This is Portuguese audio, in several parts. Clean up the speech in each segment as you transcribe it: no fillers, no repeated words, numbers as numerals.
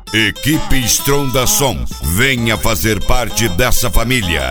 Equipe Stronda Som, venha fazer parte dessa família.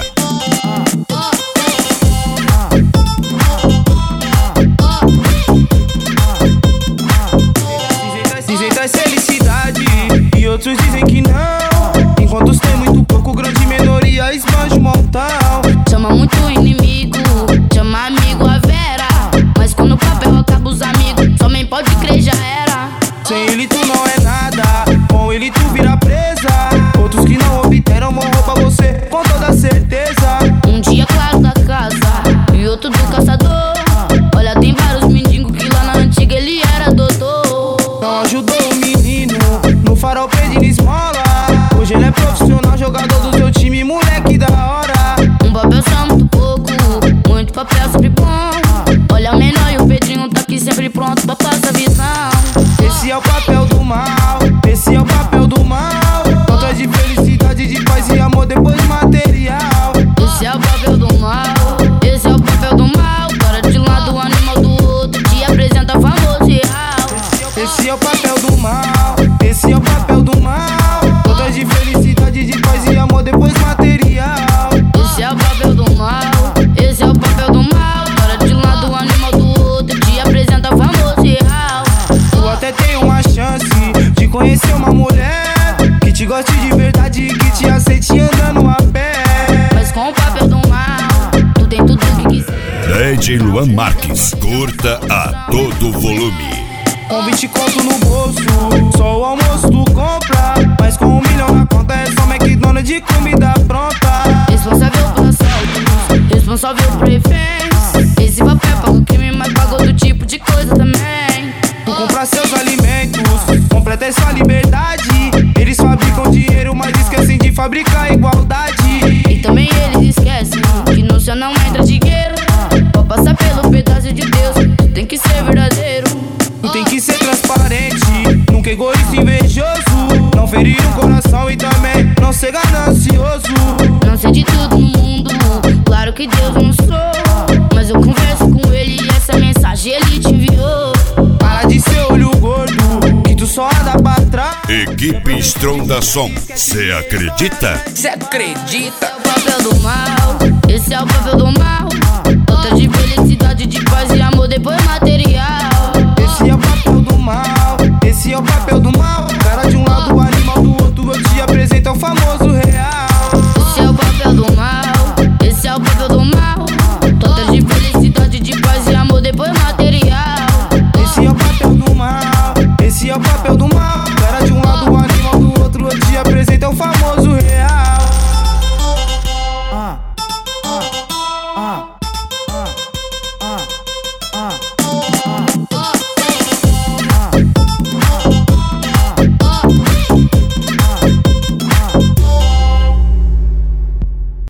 Dizem traz felicidade e outros dizem que não. Enquanto tem muito pouco, grande minoria esbanja um montão. Chama muito inimigo, chama amigo a vera. Mas quando o papel acaba os amigos, somente pode crer já era. Sem ele tu não é nada, com ele tu vira presa. Outros que não obteram vão roubar você com toda certeza. Um dia claro da casa e outro do caçador. Olha, tem vários mendigos que lá na antiga ele era doutor. Não ajudou o menino no farol pedindo esmola. Hoje ele é profissional, jogador do seu time, moleque da hora. Um papel só muito pouco, muito papel sempre bom. Olha o menor e o Pedrinho tá aqui sempre pronto pra passar visão. Esse é o papel do mal, esse é o papel do mal. Não traz de felicidade, de paz e amor, depois material. Esse é o papel do mal, esse é o papel do mal. Cara de um lado, o animal do outro, te apresenta famoso e real. Esse é o papel do mal, esse é o papel do mal. Não traz de felicidade, de paz e amor, depois material. Esse é o papel do mal, esse é o papel do mal. Cara de um lado, o animal do outro, te apresenta famoso e real. Tu até tem uma chance de conhecer uma mulher que te goste de verdade, que te aceite andando a pé. Mas com o papel do mal, tu tem tudo que quiser. DJ Luan Marques, curta a todo volume. Com 20 conto no bolso, só o almoço tu compra. Mas com 1 milhão na conta é só McDonald's de comida pronta. Responsável por assaltos, responsável por reféns. Esse papel paga o crime, mas paga outro tipo de coisa também. Tu compra seus alimentos, completa essa liberdade. Eles fabricam dinheiro, mas esquecem de fabricar igualdade. E também eles esquecem que no céu não entra dinheiro. Pra passar pelo pedaço de Deus, tu tem que ser verdadeiro. Tu tem que ser transparente, nunca egoísta e invejoso. Não ferir o coração e também não ser ganancioso. Não sei de tudo no mundo, claro que Deus eu não sou. Mas eu converso com ele e essa mensagem ele te enviou. Para de ser olho gordo, que tu só anda pra trás. Equipe Stronda Som, cê acredita? Cê acredita? Esse é o papel do mal, esse é o papel do mal. Falta de felicidade, de paz e amor, depois material. Esse é o papel do mal, esse é o papel do mal. Cara de um lado, o animal do outro, eu te apresento o famoso real. Esse é o papel do mal, esse é o papel do mal. Falta de felicidade, de paz e amor, depois material. Esse é o papel do mal, esse é o papel do